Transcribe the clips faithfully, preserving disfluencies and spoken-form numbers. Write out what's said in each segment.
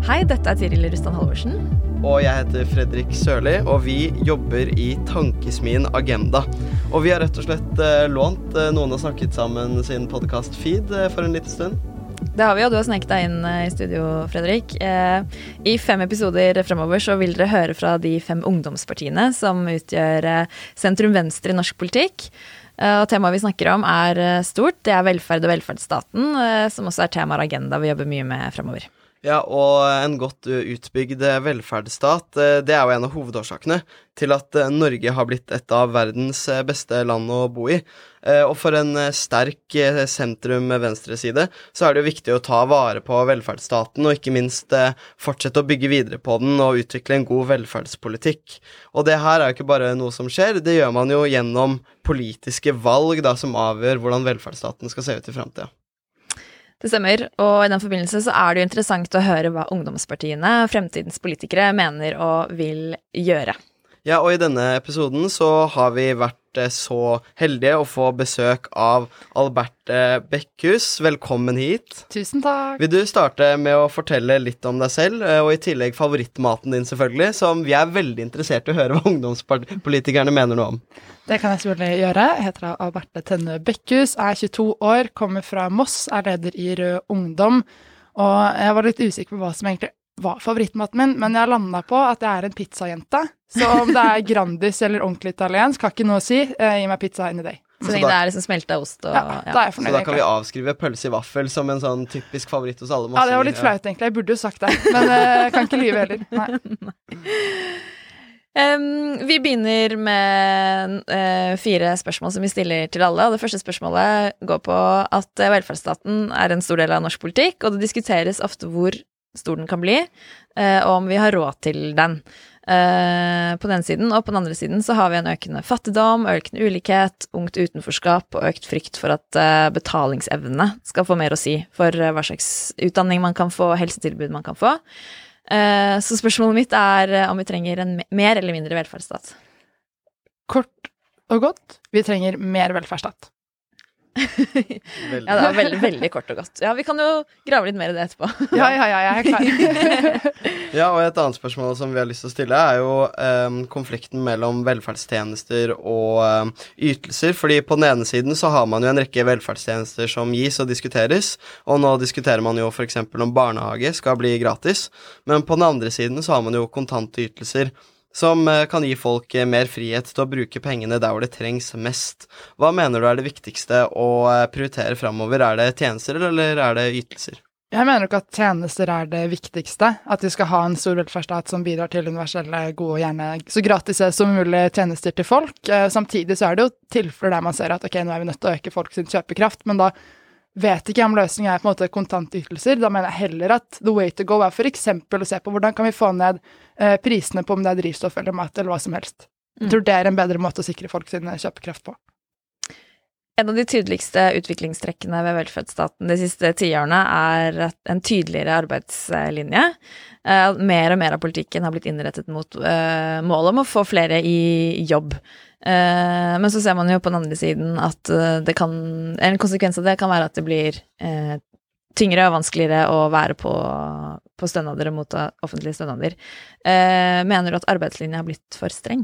Hei, dette er Tiril Rustan Halvorsen. Og jeg heter Fredrik Sørli, og vi jobber i Tankesmien Agenda. Og vi har rett og slett eh, lånt eh, noen har snakket sammen sin podcast-feed eh, for en liten stund. Det har vi, og du har sneket deg inn i studio, Fredrik. Eh, I fem episoder fremover så vil dere høre fra de fem ungdomspartiene som utgjør eh, sentrum-venstre i norsk politikk. Eh, og temaet vi snakker om er eh, stort. Det er velferd og velferdsstaten, eh, som også er temaer og agenda vi jobber mye med fremover. Ja, og en godt utbygd velferdsstat, det er jo en av hovedårsakene til at Norge har blitt et av verdens beste land å bo i. Og for en sterk sentrum-venstreside så er det jo viktig å ta vare på velferdsstaten, og ikke minst fortsette å bygge videre på den og utvikle en god velferdspolitikk. Og det her er jo ikke bare noe som skjer, det gjør man jo gjennom politiske valg da, som avgjør hvordan velferdsstaten skal se ut i fremtiden. Det stemmer, og i den forbindelse så er det jo interessant å høre hva ungdomspartiene, fremtidens politikere, mener og vil gjøre. Ja, og i denne episoden så har vi vært så heldige å få besøk av Alberte Bekkhus. Velkommen hit. Tusen takk. Vil du starte med å fortelle litt om deg selv, og i tillegg favorittmaten din selvfølgelig, som vi er veldig interessert i å høre hva ungdomspolitikerne mener noe om. Det kan jeg selvfølgelig gjøre. Jeg heter Alberte Tenne Bekkhus, er tjueto år, kommer fra Moss, er leder i Rød Ungdom, og jeg var litt usikker på hva som egentlig var favorittmaten min, men jeg landet på at jeg er en pizzajente, så om det er Grandis eller ordentlig italiensk, har ikke noe å si, gi meg pizza any day. Så, så lenge det er liksom smelta ost og... Ja, ja. Da er jeg fornøyd. Så da kan vi avskrive pølse i vaffel som en sånn typisk favoritt hos alle mossinger. Ja, det var litt flaut egentlig, jeg burde jo sagt det, men jeg kan ikke lyve heller. Nei. Um, vi begynner med uh, fire spørsmål som vi stiller til alle, og det første spørsmålet går på at uh, velferdsstaten er en stor del av norsk politikk, og det diskuteres ofte hvor stor den kan bli, uh, og om vi har råd til den. Uh, på den siden, og på den andre siden så har vi en økende fattigdom, økende ulikhet, ungt utenforskap og økt frykt for at uh, betalingsevne skal få mer å si for uh, hva slags utdanning man kan få, helsetilbud man kan få. Uh, så spørsmålet mitt er uh, om vi trenger en mer eller mindre velferdsstat. Kort og godt, vi trenger mer velferdsstat. Ja, det var veldig, veldig kort og godt. Ja, vi kan jo grave litt mer i det etterpå. Ja, ja, ja, jeg er klar. Ja, og et annet spørsmål som vi har lyst til å stille er jo um, konflikten mellom velferdstjenester og um, ytelser, fordi på den ene siden så har man jo en rekke velferdstjenester som gis og diskuteres, og nå diskuterer man jo for eksempel om barnehage skal bli gratis, men på den andre siden så har man jo kontante ytelser, som kan gi folk mer frihet til å bruke pengene der hvor det trengs mest. Hva mener du er det viktigste å prioritere fremover? Er det tjenester, eller er det ytelser? Jeg mener ikke at tjenester er det viktigste. At vi skal ha en stor velferdsstat som bidrar til universelle, gode og gjerne så gratis som mulig tjenester til folk. Samtidig så er det jo tilfeller der man ser at ok, nå er vi nødt til å øke folk sin kjøpekraft, men da vet ikke om løsningen er på en måte kontantytelser. Da mener jeg heller at the way to go er for eksempel å se på hvordan kan vi få ned eh, prisene på om det er drivstoff eller mat eller hva som helst. Jeg tror det er en bedre måte å sikre folk sin kjøpekraft på. En av de tydeligste utviklingstrekkene ved velferdsstaten de siste tiårene er en tydeligere arbeidslinje. Uh, mer og mer av politikken har blitt innrettet mot uh, målet om å få flere i jobb. Uh, men så ser man jo på den andre siden at uh, det kan, en konsekvens av det kan være at det blir uh, tyngre og vanskeligere å være på, på stønader og motta offentlige stønader. Uh, mener du at arbeidslinjen har blitt for streng?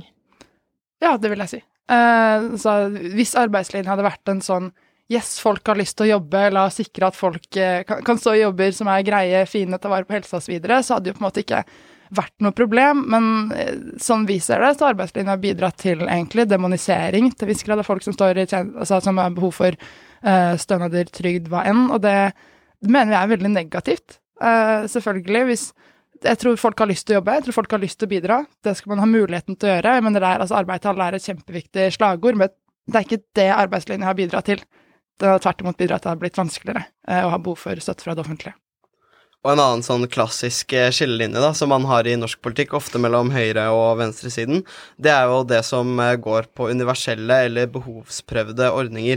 Ja, det vil jeg si. Uh, så hvis arbeidslinjen hadde vært en sånn yes, folk har lyst til å jobbe, la oss sikre at folk uh, kan, kan stå i jobber som er greie, fine, ta vare på helsa og så videre, så hadde jo på en måte ikke vært noe problem, men uh, sånn vi ser det, så arbeidslinjen har bidratt til egentlig demonisering til viss grad av folk som står i altså, som har behov for uh, stønader, trygd, hva enn, og det, det mener vi er veldig negativt. Uh, selvfølgelig, hvis jeg tror folk har lyst til å jobbe, jeg tror folk har lyst til å bidra. Det skal man ha muligheten til å gjøre, men det er, altså, arbeid til alle er et kjempeviktig slagord, men det er ikke det arbeidslinjen har bidratt til. Det har tvert imot bidratt til at det har blitt vanskeligere eh, å ha behov for støtte fra det offentlige. Og en annen sånn klassisk skillelinje da, som man har i norsk politikk, ofte mellom høyre- og venstresiden, det er jo det som går på universelle eller behovsprøvde ordninger.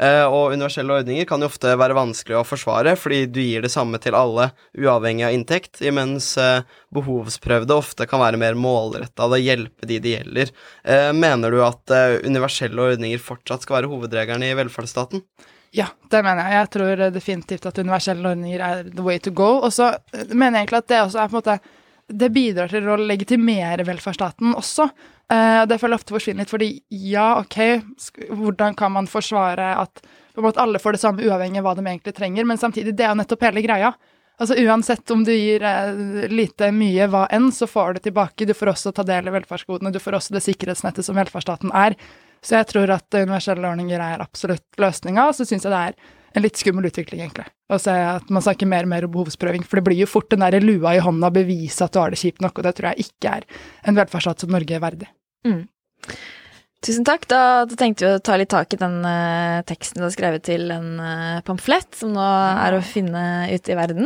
Og universelle ordninger kan jo ofte være vanskelig å forsvare, fordi du gir det samme til alle, uavhengig av inntekt, mens behovsprøvde ofte kan være mer målrettet og hjelpe de det gjelder. Mener du at universelle ordninger fortsatt skal være hovedregelen i velferdsstaten? Ja, det mener jeg. Jeg tror definitivt at universelle ordninger er the way to go. Og så mener jeg egentlig at det også er på en måte, det bidrar til å legitimere velferdsstaten også. Uh, det føler ofte forsvinner litt, fordi ja, ok, hvordan kan man forsvare at på en måte alle får det samme uavhengig av hva de egentlig trenger, men samtidig, det er jo nettopp hele greia. Altså uansett om du gir uh, lite, mye, hva enn, så får du tilbake. Du får også ta del i velferdsgodene, du får også det sikkerhetsnettet som velferdsstaten er. Så jeg tror at universelle ordninger er absolutt løsninga, og så synes jeg det er en litt skummel utvikling egentlig. Og så er at man snakker mer og mer om behovsprøving, for det blir jo fort den der lua i hånda bevise at du har det kjipt nok, og det tror jeg ikke er en velferdsstat som Norge er verdig. Mm. Tusen takk. Da, da tenkte vi å ta litt tak i den uh, teksten du har skrevet til en uh, pamflett, som nå er å finne ute i verden.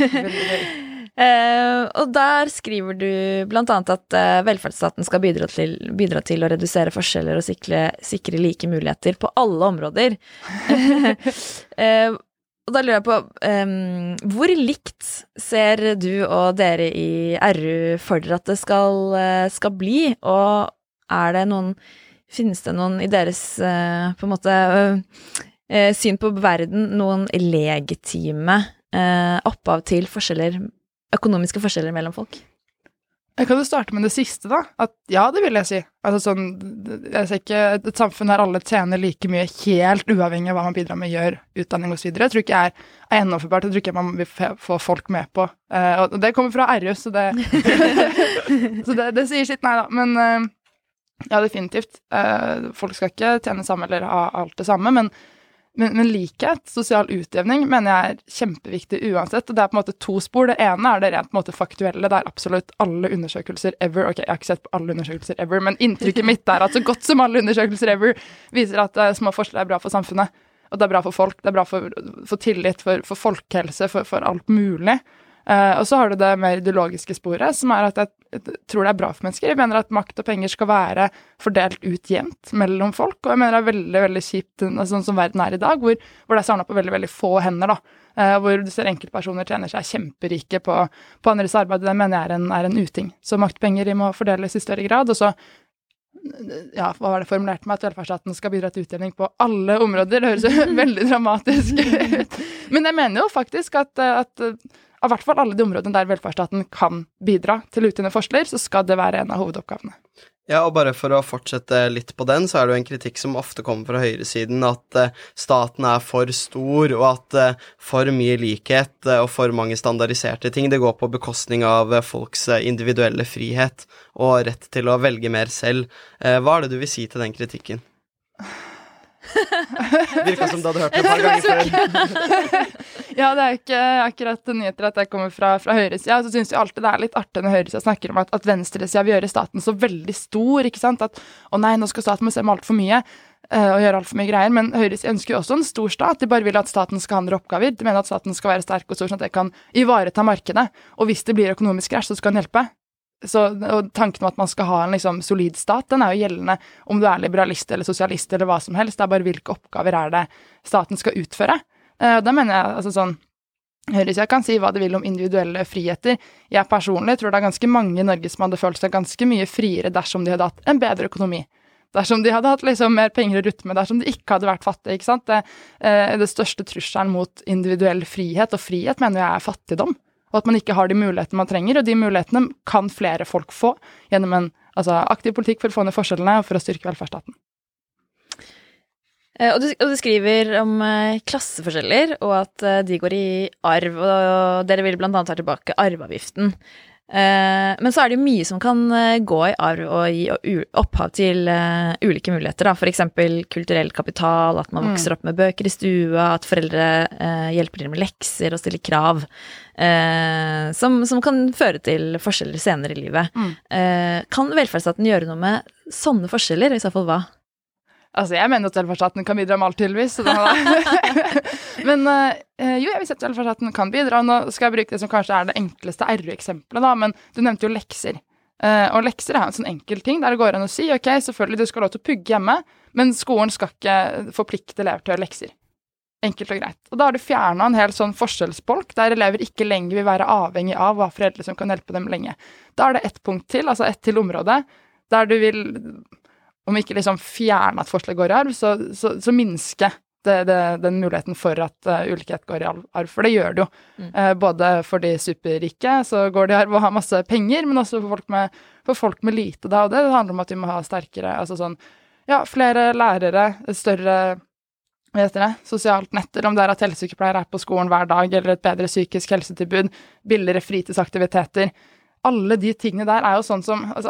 uh, og der skriver du blant annet at uh, velferdsstaten skal bidra til, bidra til å redusere forskjeller og sikre, sikre like muligheter på alle områder. uh, og da lurer jeg på, um, hvor likt ser du og dere i R U for dere at det skal, uh, skal bli, og er det noen Finnes det noen i deres uh, på en måte uh, syn på verden, noen legitime uh, opphav til forskjeller, økonomiske forskjeller mellom folk? Jeg kan jo starte med det siste da, at ja, det vil jeg si. Altså sånn, jeg ser ikke et samfunn der alle tjener like mye helt uavhengig av hva man bidrar med, gjør utdanning og så videre. Jeg tror ikke jeg er, er gjennomførbart, jeg tror ikke man vil få folk med på. Uh, og det kommer fra R U, så det, så det, det sier sitt nei da, men... Uh, Ja, definitivt. Eh, folk skal ikke tjene samme eller ha alt det samme, men, men, men likhet, sosial utjevning, mener jeg er kjempeviktig uansett, og det er på en måte to spor. Det ene er det rent på en måte faktuelle, det er absolutt alle undersøkelser ever, ok, jeg har ikke sett på alle undersøkelser ever, men inntrykket mitt er at så godt som alle undersøkelser ever viser at uh, små forskjeller er bra for samfunnet, og det er bra for folk, det er bra for, for tillit, for, for folkehelse, for, for alt mulig. Uh, og så har du det mer ideologiske sporet, som er at jeg, jeg tror det er bra for mennesker. Jeg mener at makt og penger skal være fordelt ut jevnt mellom folk, og jeg mener det er veldig, veldig kjipt, altså, sånn som verden er i dag, hvor, hvor det er samlet på veldig, veldig få hender, da. Uh, hvor du ser enkeltpersoner tjener seg kjemperike på, på andres arbeid, det mener jeg er en, er en uting. Så makt og penger må fordeles i større grad, og så ja, hva var det formulert med at velferdsstaten skal bidra til utjevning på alle områder, det høres jo veldig dramatisk ut. Men jeg mener jo faktisk at, at av hvert fall alle de områdene der velferdsstaten kan bidra til utjevne forskjeller, så skal det være en av hovedoppgavene. Ja, og bare for å fortsette litt på den, så er det jo en kritikk som ofte kommer fra høyresiden, at uh, staten er for stor, og at uh, for mye likhet uh, og for mange standardiserte ting, det går på bekostning av uh, folks uh, individuelle frihet og rett til å velge mer selv. Uh, hva er det du vil si til den kritikken? Virker som du hadde hørt det et par ganger før. Ja, det er ikke akkurat nyheter at jeg kommer fra, fra høyresida, så synes jeg alltid det er litt artig når høyresida snakker om at, at venstresida vil gjøre staten så veldig stor, ikke sant? At, å nei, nå skal staten bestemme alt for mye, uh, og gjøre alt for mye greier, men høyresida ønsker jo også en stor stat, de bare vil at staten skal ha andre oppgaver, de mener at staten skal være sterk og stor, sånn at det kan ivareta markedet, og hvis det blir økonomisk krasj, så skal den hjelpe. Så, og tanken om at man skal ha en liksom, solid stat, den er jo gjeldende om du er liberalist eller sosialist eller hva som helst, det er bare hvilke oppgaver er det staten skal utføre. Uh, da mener jeg, altså sånn, høyresida kan si hva det vil om individuelle friheter. Jeg personlig tror det er ganske mange i Norge som hadde følt seg ganske mye friere dersom de hadde hatt en bedre økonomi. Dersom de hadde hatt liksom mer penger å rutte med, dersom de ikke hadde vært fattige, ikke sant? Det, uh, det største trusselen mot individuell frihet, og frihet mener jeg er fattigdom. Og at man ikke har de mulighetene man trenger, og de mulighetene kan flere folk få gjennom en altså, aktiv politikk for å få ned forskjellene og for å styrke velferdsstaten. Og du, og du skriver om uh, klasseforskjeller, og at uh, de går i arv, og, og dere vil blant annet ta tilbake arveavgiften. Uh, men så er det jo mye som kan uh, gå i arv og gi og u- opphav til uh, ulike muligheter, da. For eksempel kulturell kapital, at man vokser opp med bøker i stua, at foreldre uh, hjelper til med lekser og stiller krav, uh, som, som kan føre til forskjeller senere i livet. Mm. Uh, kan velferdsstaten gjøre noe med sånne forskjeller, i så fall hva? Altså, jeg mener at velferdsstaten kan bidra med alt tydeligvis. Men uh, jo, jeg vil si at velferdsstaten kan bidra. Nå skal jeg bruke det som kanskje er det enkleste R U-eksempelet, da, men du nevnte jo lekser. Uh, og lekser er en sånn enkel ting der det går an å si, ok, selvfølgelig du skal ha lov til å pugge hjemme, men skolen skal ikke forplikte elever til å gjøre lekser. Enkelt og greit. Og da har du fjernet en hel sånn forskjellsbolk, der elever ikke lenger vil være avhengig av hva foreldre som kan hjelpe dem lenge. Da er det ett punkt til, altså ett til område, der du vil... om ikke liksom fjerne at forslag går i arv, så, så, så minske det, det, den muligheten for at uh, ulikhet går i arv, for det gjør det jo. Mm. Uh, både for de superrike så går det i arv å ha masse penger, men også for folk med, for folk med lite da, og det handler om at vi må ha sterkere, altså sånn, ja, flere lærere, større, hva heter det, sosialt nett, eller om det er at helsesykepleiere er på skolen hver dag, eller et bedre psykisk helsetilbud, billigere fritidsaktiviteter. Alle de tingene der er jo sånn som, altså,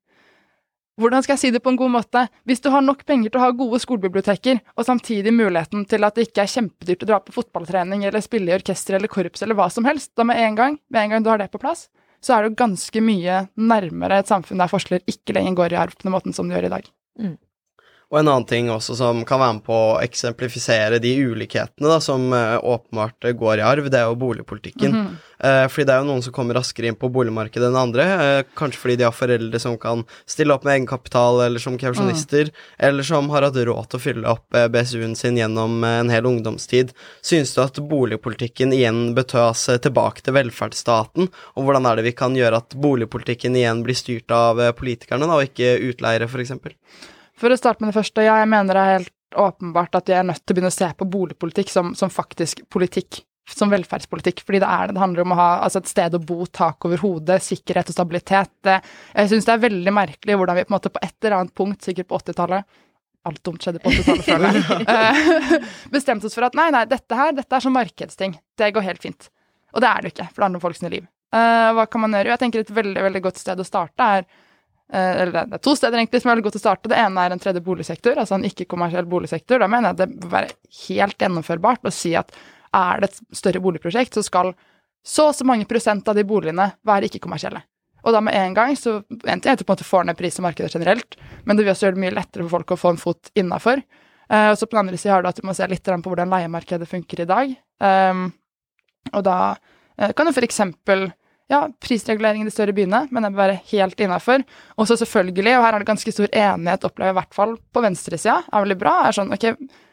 hvordan skal jeg si det på en god måte? Hvis du har nok penger til å ha gode skolebiblioteker, og samtidig muligheten til at det ikke er kjempedyrt å dra på fotballtrening, eller spille i orkester, eller korps, eller hva som helst, da med en gang, med en gang du har det på plass, så er det jo ganske mye nærmere et samfunn der forskjeller ikke lenger går i arv på den måten som det gjør i dag. Mm. Og en annen ting også som kan være med på å eksemplifisere de ulikhetene da, som uh, åpenbart går i arv, det er jo boligpolitikken. Mm-hmm. Uh, fordi det er jo noen som kommer raskere inn på boligmarkedet enn andre, uh, kanskje fordi de har foreldre som kan stille opp med egenkapital, eller som kausjonister, mm. eller som har hatt råd til å fylle opp uh, B S U-en sin gjennom uh, en hel ungdomstid. Synes du at boligpolitikken igjen bør tas uh, tilbake til velferdsstaten, og hvordan er det vi kan gjøre at boligpolitikken igjen blir styrt av uh, politikerne da, og ikke utleiere for eksempel? For å starte med det første, ja, jeg mener det er helt åpenbart at jeg er nødt til å begynne å se på boligpolitikk som, som faktisk politikk, som velferdspolitikk, fordi det er det. Det handler om å ha altså et sted å bo, tak over hodet, sikkerhet og stabilitet. Det, jeg synes det er veldig merkelig hvordan vi på en måte på et eller annet punkt, sikkert på åttitallet, alt dumt skjedde på åttitallet før det, bestemte oss for at nei, nei, dette her, dette er som markedsting. Det går helt fint. Og det er det ikke, for det handler om folks liv. Uh, hva kan man gjøre? Jeg tenker et veldig, veldig godt sted å starte er eller det er to steder egentlig som er veldig godt å starte. Det ene er en tredje boligsektor, altså en ikke-kommersiell boligsektor. Da mener jeg at det bør være helt gjennomførbart å si at er det et større boligprosjekt, så skal så og så mange prosent av de boligene være ikke-kommersielle. Og da med en gang, så enten jeg på en måte får ned pris i markedet generelt, men det vil også gjøre det mye lettere for folk å få en fot innenfor. Uh, og så på den andre siden har du at du må se litt på hvordan leiemarkedet funker i dag. Um, og da uh, kan du for eksempel ja, prisregulering i de større byene, men det bør være helt innenfor. Og så selvfølgelig, og her er det ganske stor enighet, opplever i hvert fall på venstresiden, er veldig bra, er sånn, ok,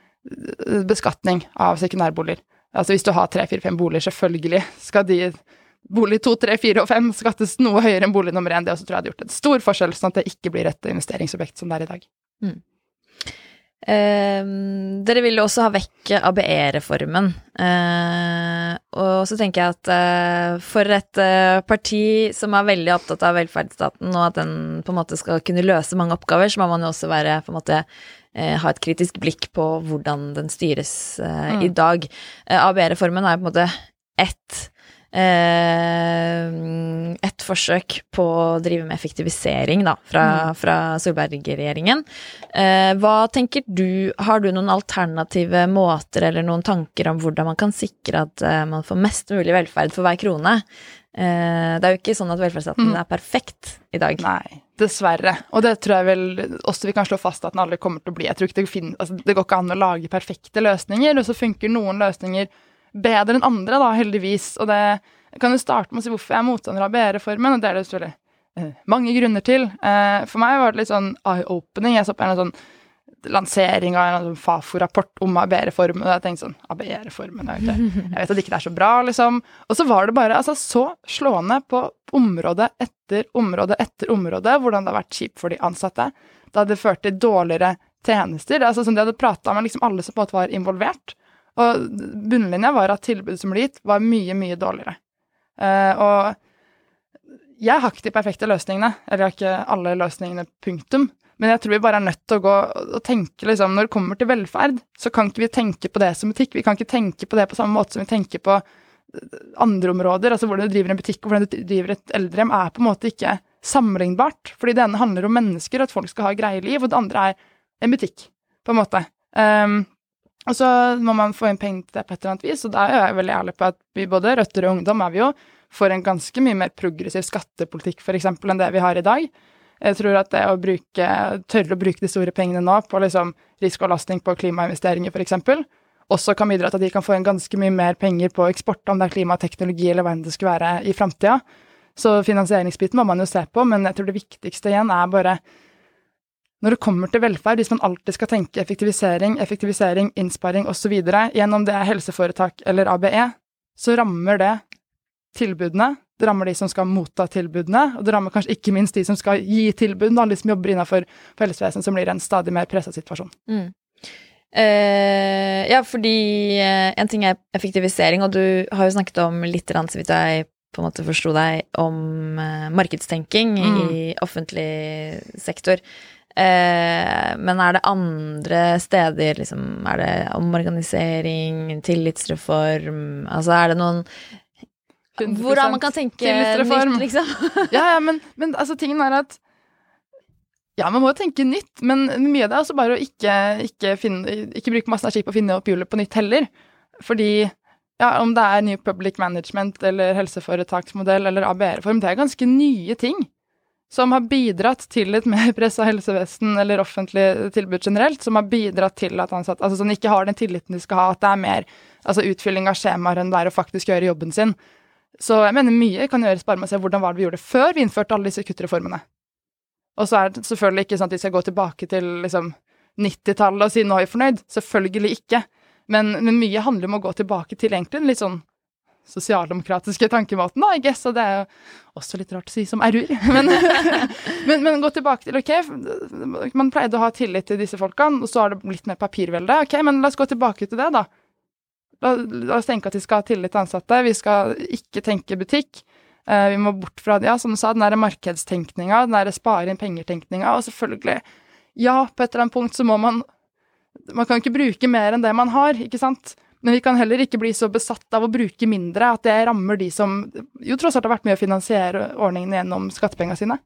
beskatning av sekundærboliger. Altså hvis du har tre, fire, fem boliger, selvfølgelig skal de bolig to, tre, fire og fem skattes noe høyere enn bolig nummer én. Det også tror jeg hadde gjort en stor forskjell, sånn at det ikke blir et investeringsobjekt som det er i dag. Mm. Eh, dere vil jo også ha vekk A B E-reformen, eh, og så tenker jeg at eh, for et eh, parti som er veldig opptatt av velferdsstaten, og at den på en måte skal kunne løse mange oppgaver, så må man jo også være, på en måte, eh, ha et kritisk blikk på hvordan den styres eh, mm. i dag. Eh, A B E-reformen er på en måte ett Eh, et forsøk på å drive med effektivisering da, fra, mm. fra Solberg-regjeringen. Eh, hva tenker du, har du noen alternative måter eller noen tanker om hvordan man kan sikre at eh, man får mest mulig velferd for hver krone? Eh, det er jo ikke sånn at velferdsstaten mm. er perfekt i dag. Nei, dessverre. Og det tror jeg vel også vi kan slå fast at den aldri kommer til å bli. Jeg tror ikke det, finner, altså, det går ikke an å lage perfekte løsninger, og så funker noen løsninger bedre enn andre da, heldigvis, og det jeg kan jo starte med å si hvorfor jeg er motstander av A B E-reformen, og det er det selvfølgelig eh, mange grunner til. Eh, for meg var det litt sånn eye-opening, jeg så på en sånn lansering av en sånn Fafo-rapport om A B E-reformen, og jeg tenkte sånn, A B E-reformen, jeg vet, jeg vet at ikke det er så bra, liksom. Og så var det bare altså, så slående på område etter område etter område, hvordan det har vært kjipt for de ansatte. Det hadde ført til dårligere tjenester, altså som de hadde pratet med liksom alle som på en måte var involvert. Og bunnlinja var at tilbudet som ble gitt var mye, mye dårligere. Uh, og jeg har ikke de perfekte løsningene, eller jeg har ikke alle løsningene punktum, men jeg tror vi bare er nødt til å gå og tenke, liksom, når det kommer til velferd, så kan ikke vi tenke på det som butikk, vi kan ikke tenke på det på samme måte som vi tenker på andre områder, altså hvordan du driver en butikk og hvordan du driver et eldrehjem er på en måte ikke sammenlignbart, fordi det ene handler om mennesker, at folk skal ha greie liv, og det andre er en butikk, på en måte. Um, Og så må man få inn penger til det på et eller annet vis, og da er jeg veldig ærlig på at vi både Røtter og Ungdom er vi jo for en ganske mye mer progressiv skattepolitikk for eksempel enn det vi har i dag. Jeg tror at det å bruke, tørre å bruke de store pengene nå på liksom risikoavlastning på klimainvesteringer for eksempel, også kan bidra til at de kan få inn ganske mye mer penger på eksport, om det er klimateknologi eller hva enn det skulle være i fremtiden. Så finansieringsbiten må man jo se på, men jeg tror det viktigste igjen er bare når det kommer til velferd, hvis man alltid skal tenke effektivisering, effektivisering, innsparing og så videre, gjennom det helseforetak eller A B E, så rammer det tilbudene, det rammer de som skal motta tilbudene, og det rammer kanskje ikke minst de som skal gi tilbudene, alle de som jobber innenfor helsevesen, som blir en stadig mer presset situasjon. Mm. Uh, ja, fordi uh, en ting er effektivisering, og du har jo snakket om litt, så vidt jeg på en måte forstod deg, om uh, markedstenking mm. i offentlig sektor. Uh, men er det andre steder, liksom, er det omorganisering, tillitsreform, altså er det noen hvordan man kan tenke nytt, liksom? ja, ja, men, men altså, tingen er at ja, man må jo tenke nytt, men mye av det er også bare å ikke, ikke, finne, ikke bruke masse energi på å finne opp hjulet på nytt heller. Fordi, ja, om det er New Public Management eller helseforetaksmodell eller A B R-reform, det er ganske nye ting som har bidratt til et mer presset helsevesen eller offentlig tilbud generelt, som har bidratt til at ansatte, altså sånn ikke har den tilliten de skal ha, at det er mer altså, utfylling av skjemaer enn det er å faktisk gjøre jobben sin. Så jeg mener mye kan gjøres bare med å se hvordan var det vi gjorde før vi innførte alle disse kuttreformene. Og så er det selvfølgelig ikke sånn at vi skal gå tilbake til liksom, nittitallet og si nå er vi fornøyd. Selvfølgelig ikke. Men, men mye handler om å gå tilbake til egentlig en litt sånn sosialdemokratiske tankemåten, da, I guess. Og det er jo også litt rart å si som R-er. Men, men, men gå tilbake til, ok, man pleide å ha tillit til disse folkene, og så har det blitt mer papirvelde. Ok, men la oss gå tilbake til det, da. La, la oss tenke at vi skal ha tillit til ansatte. Vi skal ikke tenke butikk. Uh, vi må bort fra, ja, som du sa, den der markedstenkninga, den der spare inn penger-tenkninga, og selvfølgelig, ja, på et eller annet punkt så må man, man kan ikke bruke mer enn det man har, ikke sant? Men vi kan heller ikke bli så besatt av å bruke mindre, at det rammer de som jo tross alt har vært med å finansiere ordningen gjennom skattepengene sine.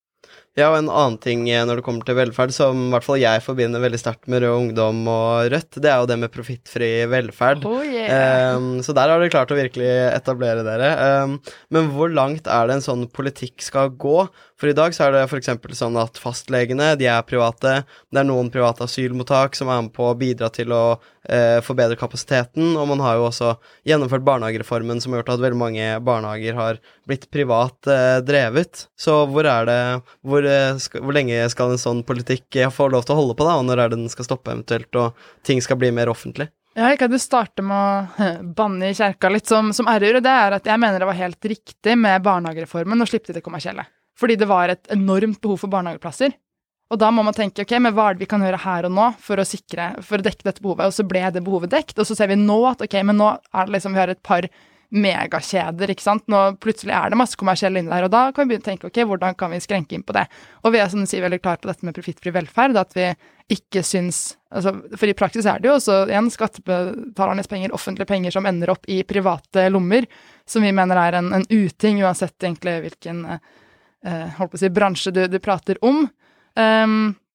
Ja, og en annen ting når det kommer til velferd, som i hvert fall jeg forbinder veldig sterkt med Rød Ungdom og Rødt, det er jo det med profittfri velferd. Oh, yeah. um, så der har dere klart å virkelig etablere dere. Um, men hvor langt er det en sånn politikk skal gå? For i dag så er det for eksempel sånn at fastlegene, de er private, det er noen private asylmottak som er med på å bidra til å eh, forbedre kapasiteten, og man har jo også gjennomført barnehagereformen som har gjort at veldig mange barnehager har blitt privat eh, drevet. Så hvor er det, hvor, eh, skal, hvor lenge skal en sånn politikk få lov til å holde på da, og når er det den skal stoppe eventuelt, og ting skal bli mer offentlig? Ja, jeg kan jo starte med å banne i kjerka litt som, som R-er, det er at jeg mener det var helt riktig med barnehagereformen å slippe til det kommersielle. Fordi det var et enormt behov for barnehageplasser. Og da må man tenke, ok, men hva er det vi kan gjøre her og nå for å sikre, for å dekke dette behovet? Og så ble det behovet dekt, og så ser vi nå at, ok, men nå er det liksom, vi har et par megakjeder, ikke sant? Nå plutselig er det masse kommersielle inne der, og da kan vi begynne å tenke, ok, hvordan kan vi skrenke inn på det? Og vi er, som du sier, veldig klart på dette med profittfri velferd, at vi ikke syns, altså, for i praksis er det jo også, igjen, skattebetalernes penger, offentlige penger som ender opp i private lommer, som vi mener er en, en uting, uansett egentlig hvilken Uh, holdt på å si, bransje du, du prater om. Um,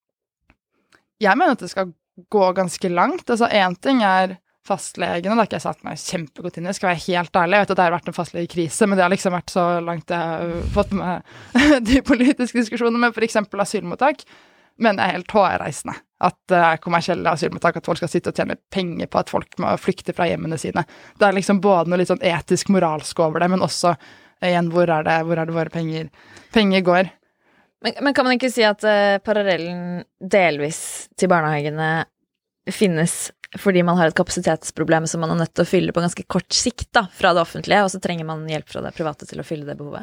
jeg mener at det skal gå ganske langt. Altså, en ting er fastlegene, det har ikke jeg satt meg kjempegodt inn i, skal være helt ærlig. Jeg vet at det har vært en fastlegekrise, men det har liksom vært så langt jeg har fått med de politiske diskusjonene, med for eksempel asylmottak. Men det er helt hårreisende at det er kommersielle asylmottak, at folk skal sitte og tjene penger på at folk må flykte fra hjemmene sine. Det er liksom både noe litt sånn etisk moralsk over det, men også igjen, hvor er det, hvor er det våre penger, penger går? Men, men kan man ikke si at uh, parallellen delvis til barnehagene finnes fordi man har et kapasitetsproblem som man er nødt til å fylle på ganske kort sikt da, fra det offentlige, og så trenger man hjelp fra det private til å fylle det behovet?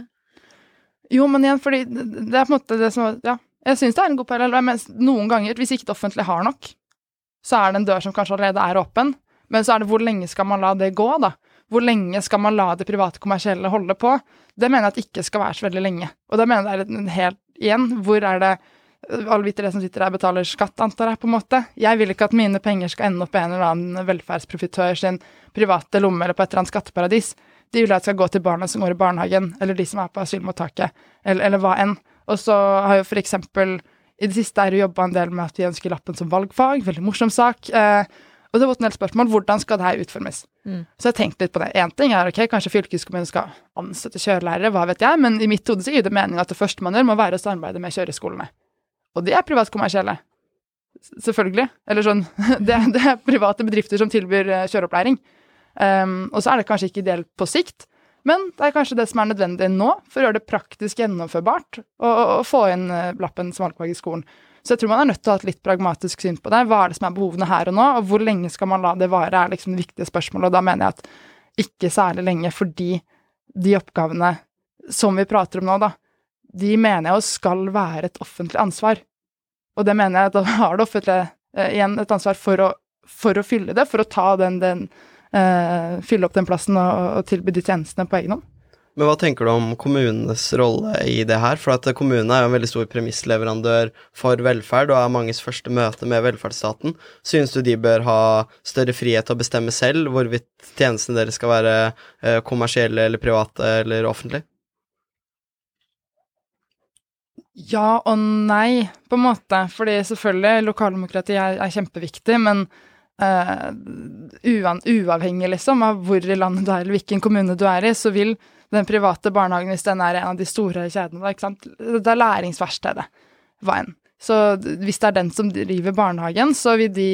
Jo, men igjen, fordi det er på en måte det som, ja, jeg synes det er en god parallell, men noen ganger, hvis ikke det offentlige har nok, så er det en dør som kanskje allerede er åpen, men så er det hvor lenge skal man la det gå da? Hvor lenge skal man la det private kommersielle holde på? Det mener jeg at ikke skal være så veldig lenge. Og da mener jeg det er helt, igjen, hvor er det, alle vitere som sitter der betaler skatt, antar jeg på en måte. Jeg vil ikke at mine penger skal ende opp i en eller annen velferdsprofitør sin private lomme eller på et eller annet skatteparadis. De vil at jeg skal gå til barna som går i barnehagen, eller de som er på asylmottaket, eller, eller hva enn. Og så har jo for eksempel, i det siste er det jobbet en del med at vi ønsker lappen som valgfag, veldig morsom sak, eh, og det var et helt spørsmål, hvordan skal det her utformes? Mm. Så jeg tenkte litt på det. En ting er, ok, kanskje fylkeskommunen skal ansette kjørelærere, hva vet jeg, men i mitt hode så gir det mening at det første man gjør må være å samarbeide med kjøreskolene. Og det er privatkommersielle. Selvfølgelig. Eller sånn, det, det er private bedrifter som tilbyr kjøreopplæring. Um, og så er det kanskje ikke ideelt på sikt, men det er kanskje det som er nødvendig nå for å gjøre det praktisk gjennomførbart og, og, og få inn lappen som valgfag i skolen. Så jeg tror man er nødt til å ha et litt pragmatisk syn på det. Hva er det som er behovene her og nå, og hvor lenge skal man la det vare, er liksom det viktige spørsmålet. Og da mener jeg at ikke særlig lenge, fordi de oppgavene som vi prater om nå, da, de mener jeg skal være et offentlig ansvar. Og det mener jeg at da har det offentlige eh, igjen et ansvar for å for å fylle det, for å ta den, den uh, fylle opp den plassen og, og tilby de tjenestene på egen hånd. Men hva tenker du om kommunenes rolle i det her? For at kommunen er jo en veldig stor premissleverandør for velferd, og er manges første møte med velferdsstaten. Synes du de bør ha større frihet til å bestemme selv hvorvidt tjenestene deres skal være eh, kommersielle eller private eller offentlige? Ja og nei, på en måte. Fordi selvfølgelig, lokaldemokrati er, er kjempeviktig, men uh, uan, uavhengig liksom av hvor i landet du er, eller hvilken kommune du er i, så vil den private barnehagen, hvis den er en av de store kjedene, ikke sant? Det er læringsverkstedet, hva enn. Så hvis det er den som driver barnehagen, så vil de,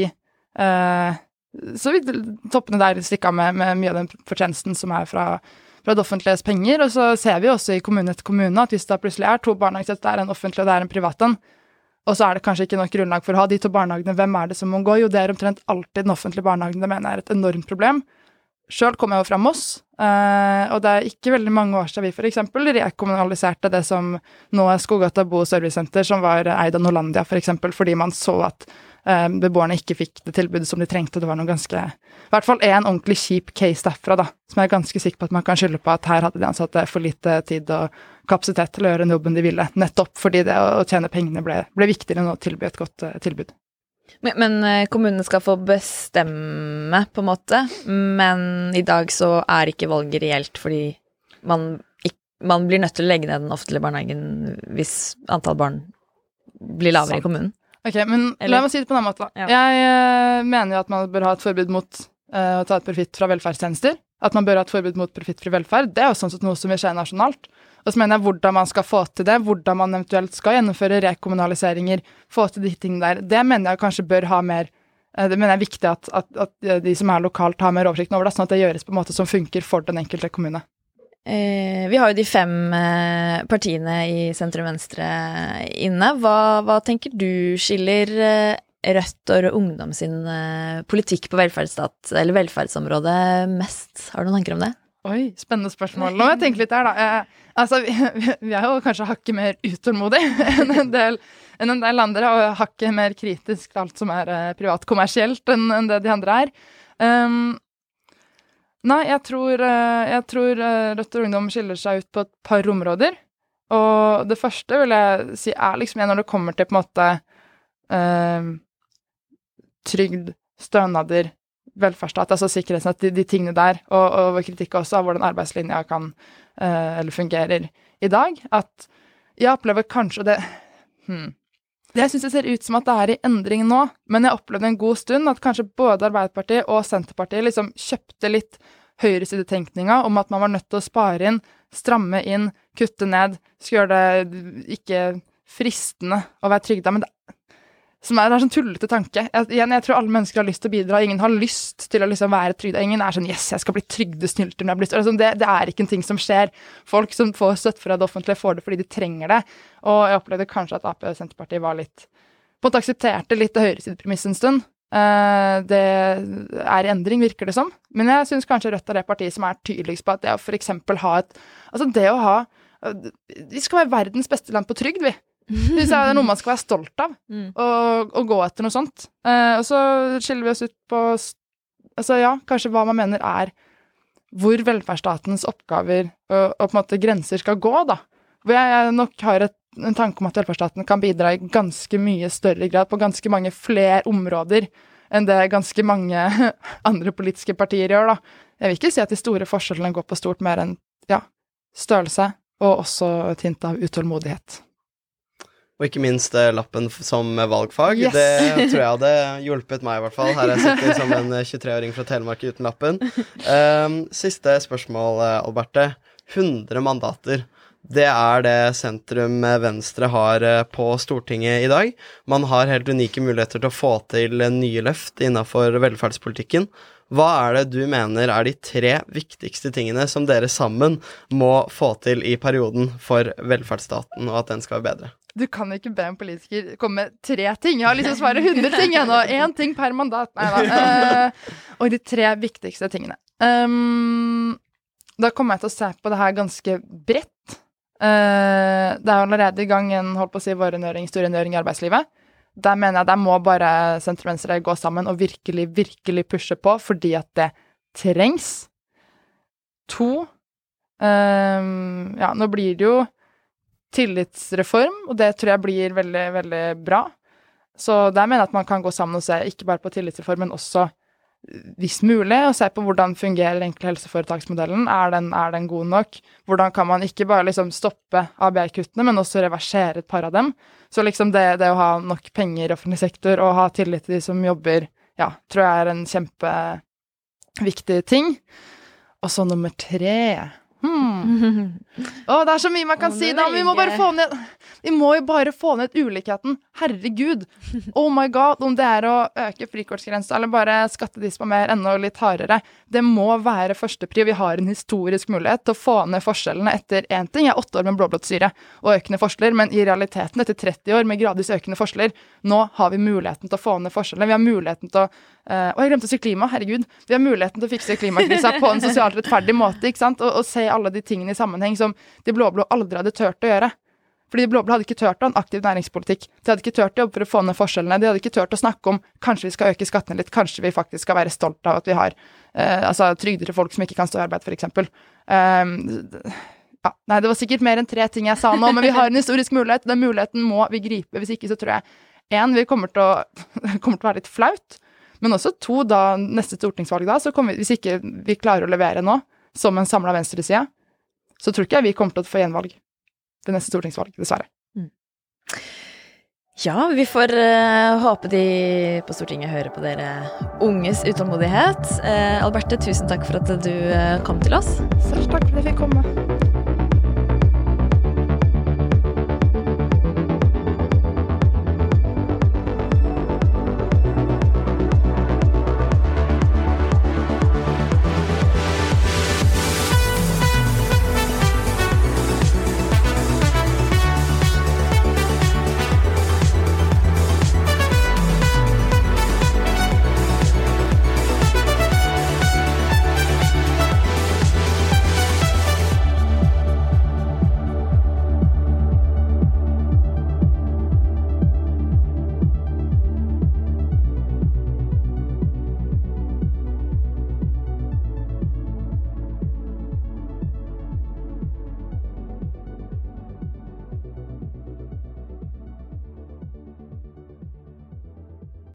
uh, så vil toppene der stikke av med, med mye av den fortjenesten som er fra fra det offentliges penger, og så ser vi også i kommune etter kommune at hvis det plutselig er to barnehager, det er en offentlig og det er en privat en, og så er det kanskje ikke nok grunnlag for å ha de to barnehagene, hvem er det som må gå? Jo, det er omtrent alltid den offentlige barnehagen, det mener jeg er et enormt problem. Selv kommer jeg jo fra Moss, og det er ikke veldig mange år siden vi for eksempel rekommunaliserte det som nå er Skogata Bo- og Servicesenter, som var eid av Norlandia for eksempel, fordi man så at beboerne ikke fikk det tilbudet som de trengte. Det var noe ganske, i hvert fall en ordentlig kjip case derfra da, som jeg er ganske sikker på at man kan skylde på at her hadde de ansatte for lite tid og kapasitet til å gjøre den jobben de ville, nettopp fordi det å tjene pengene ble, ble viktigere enn å tilby et godt uh, tilbud. Men, men kommunene skal få bestemme på en måte, men i dag så er ikke valget reelt fordi man, ikk, man blir nødt til å legge ned den offentlige barnehagen hvis antall barn blir lavere i kommunen. Ok, men Eller? La meg si det på denne måten. Ja. Jeg uh, mener jo at man bør ha et forbud mot uh, å ta et profitt fra velferdstjenester. At man bør ha et forbud mot profittfri velferd. Det er jo sånn sett noe som vil skje nasjonalt. Og så mener jeg hvordan man skal få til det, hvordan man eventuelt skal gjennomføre rekommunaliseringer, få til de tingene der. Det mener jeg kanskje bør ha mer, uh, det mener jeg er viktig at, at, at de som er lokalt har mer oversikt over det, sånn at det gjøres på en måte som funker for den enkelte kommune. Eh, vi har jo de fem eh, partiene i sentrum-venstre inne. Hva, hva tenker du skiller eh, Rødt og Ungdom sin eh, politikk på velferdsstat, eller velferdsområdet mest? Har du noen tanker om det? Oi, spennende spørsmål. Nå må jeg tenke litt her da. Eh, altså, vi, vi er jo kanskje hakket mer utålmodig enn en del, enn en del andre, og hakket mer kritisk til alt som er eh, privat kommersielt enn, enn det de andre er. Um, Nei, jeg tror, jeg tror Rødt og Ungdom skiller seg ut på et par områder, og det første vil jeg si er liksom når det kommer til på en måte eh, trygd, stønader, velferdsstat, altså sikkerhetsnett, de, de tingene der, og, og kritikk også av hvordan arbeidslinja kan, eh, eller fungerer i dag, at jeg opplever kanskje det, hmm, det synes jeg ser ut som at det er i endring nå, men jeg opplevde en god stund at kanskje både Arbeiderpartiet og Senterpartiet liksom kjøpte litt høyresidetenkninga om at man var nødt til å spare inn, stramme inn, kutte ned, skulle gjøre det ikke fristende å være trygda, men det, som er, det er sånn tullete tanke. Jeg, igjen, jeg tror alle mennesker har lyst til å bidra, ingen har lyst til å liksom være trygda, ingen er sånn, yes, jeg skal bli trygdesnylter når jeg blir større. Altså, det, det er ikke en ting som skjer. Folk som får støtte fra det offentlige får det fordi de trenger det, og jeg opplevde kanskje at A P og Senterpartiet var litt, på en måte aksepterte litt det høyresidepremiss en stund. Uh, det er endring, virker det som, men jeg synes kanskje Rødt er det partiet som er tydeligst på at det å for eksempel ha et, altså det å ha, uh, vi skal være verdens beste land på trygd, vi. Det er noe man skal være stolt av, mm. og, og gå etter noe sånt. Uh, og så skiller vi oss ut på, altså ja, kanskje hva man mener er hvor velferdsstatens oppgaver og, og på en måte grenser skal gå, da. Hvor jeg, jeg nok har et, en tanke om at velferdsstaten kan bidra i ganske mye større grad på ganske mange flere områder enn det ganske mange andre politiske partier gjør, da. Jeg vil ikke si at de store forskjellene går på stort mer enn, ja, størrelse, og også et hint av utålmodighet. Og ikke minst eh, lappen som valgfag. Yes. Det tror jeg hadde hjulpet meg i hvert fall. Her jeg sitter som en tjuetre-åring fra Telemark uten lappen. Um, siste spørsmål, Alberte. hundre mandater. Det er det sentrum Venstre har på Stortinget i dag. Man har helt unike muligheter til å få til nye løft innenfor velferdspolitikken. Hva er det du mener er de tre viktigste tingene som dere sammen må få til i perioden for velferdsstaten, og at den skal være bedre? Du kan ikke be en politiker komme med tre ting. Jeg har lyst til å svare hundre ting igjen, og én ting per mandat. Nei da. Uh, og de tre viktigste tingene. Um, da kommer jeg til å se på det her ganske bredt. Uh, det er allerede i gang en, holdt på å si, vårrengjøring, storrengjøring i arbeidslivet. Der mener jeg der må bare sentrum-venstre gå sammen og virkelig, virkelig pushe på, fordi at det trengs. To, um, ja, nå blir det jo tillitsreform, og det tror jeg blir veldig, veldig bra. Så der mener jeg at man kan gå sammen og se ikke bare på tillitsreform, men også hvis mulig, og se på hvordan fungerer egentlig helseforetaksmodellen. Er den, er den god nok? Hvordan kan man ikke bare liksom stoppe A B I-kuttene, men også reversere et par av dem? Så liksom det, det å ha nok penger i offentlig sektor og ha tillit til de som jobber, ja, tror jeg er en kjempeviktig ting. Og så nummer tre. Hmm. Å, det er så mye man kan si da, men vi må bare få ned Vi må jo bare få ned ulikheten. Herregud. Oh my god, om det er å øke frikortsgrensa eller bare skatte de som er mer enda litt hardere. Det må være første pri. Vi har en historisk mulighet til å få ned forskjellene etter en ting. Jeg er åtte år med blå-blått styre og økende forskjeller, men i realiteten etter tretti år med gradvis økende forskjeller, nå har vi muligheten til å få ned forskjellene. Vi har muligheten til å uh, og jeg glemte å si klima, herregud. Vi har muligheten til å fikse klimakrisa på en sosialt rettferdig måte, ikke sant? Og, og se alle de tingene i sammenheng som de blå-blå aldri hadde tørt å gjøre. Fordi de blå-blå hadde ikke tørt å ha en aktiv næringspolitikk. De hadde ikke tørt å jobbe for å få ned forskjellene. De hadde ikke tørt å snakke om kanskje vi skal øke skattene litt, kanskje vi faktisk skal være stolt av at vi har eh, altså, trygder til folk som ikke kan stå i arbeid, for eksempel. Um, ja, nei, det var sikkert mer enn tre ting jeg sa nå, men vi har en historisk mulighet. Den muligheten må vi gripe. Hvis ikke så tror jeg, en, vi kommer til å, kommer til å være litt flaut, men også to, da neste stortingsvalg da, så kommer vi, hvis ikke vi klarer å levere nå, som en samlet venstreside, så tror ikke jeg vi kommer til å få gjenvalg det neste stortingsvalg, dessverre. Mm. Ja, vi får uh, håpe de på Stortinget hører på dere unges utålmodighet. Uh, Alberte, tusen takk for at du uh, kom til oss. Selv takk for at jeg fikk komme.